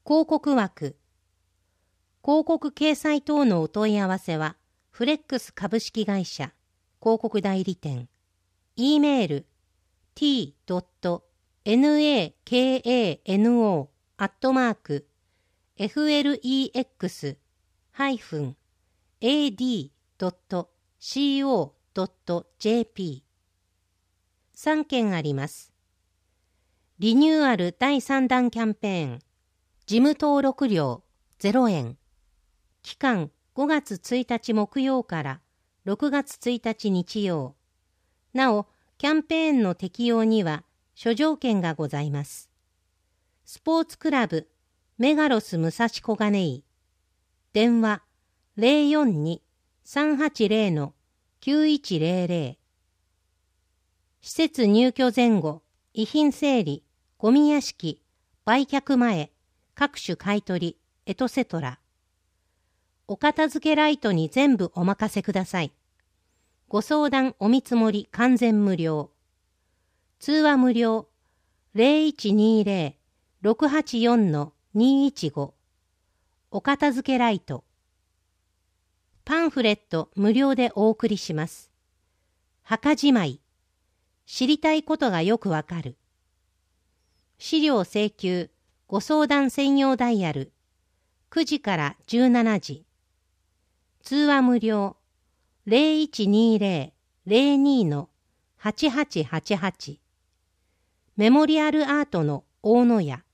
広告枠。広告掲載等のお問い合わせは、フレックス株式会社、広告代理店。E メール、t.nakano-flex-ad.co.jp。3件あります。リニューアル第3弾キャンペーン。事務登録料0円。期間5月1日木曜から6月1日日曜。なお、キャンペーンの適用には諸条件がございます。スポーツクラブメガロス武蔵小金井。電話042-380-9100。施設入居前後、遺品整理、ゴミ屋敷、売却前、各種買取、エトセトラ。お片付けライトに全部お任せください。ご相談お見積もり完全無料。通話無料。0120-684-215。お片付けライト。パンフレット無料でお送りします。墓じまい。知りたいことがよくわかる。資料請求、ご相談専用ダイヤル。9時から17時。通話無料。0120-02-8888。メモリアルアートの大野屋。